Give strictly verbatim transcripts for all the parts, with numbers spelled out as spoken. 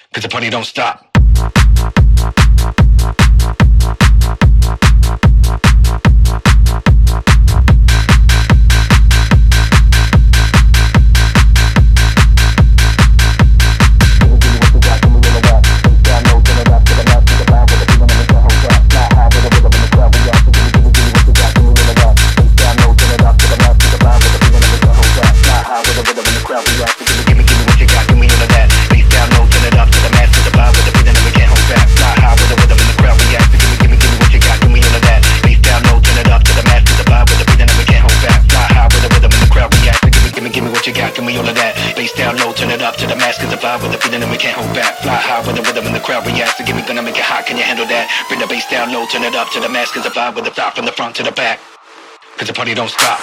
'Cause the party don't stop. Turn it up to the max, cause the vibe with the feeling and we can't hold back. Fly high with the rhythm and the crowd reacts. So give me gonna make it hot, can you handle that? Bring the bass down low, turn it up to the max, cause the vibe with the fly from the front to the back. Cause the party don't stop.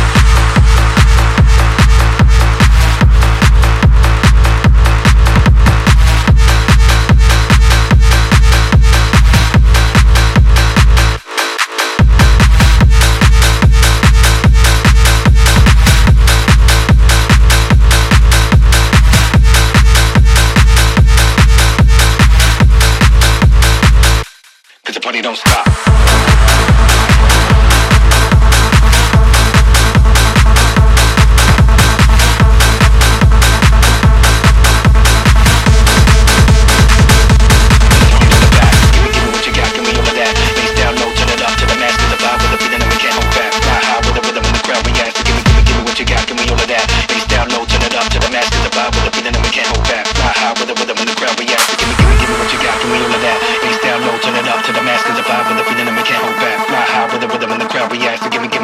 The party don't stop.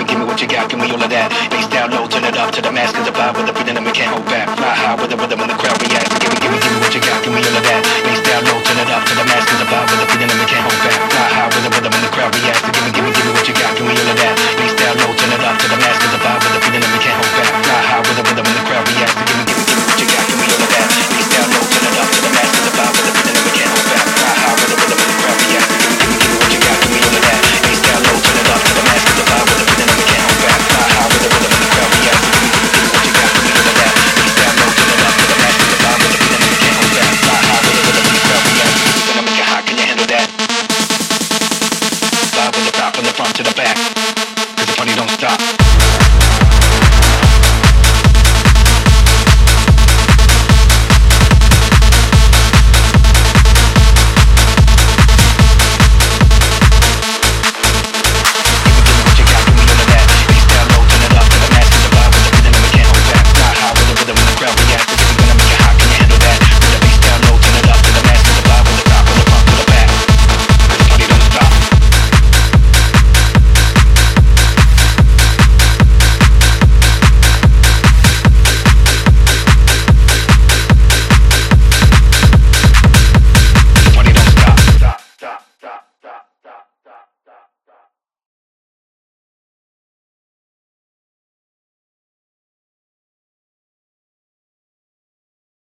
Give me all of that. Bass down low, turn it up to the max, cause the vibe with the feeling and we can't hold back. Fly high with the rhythm and the crowd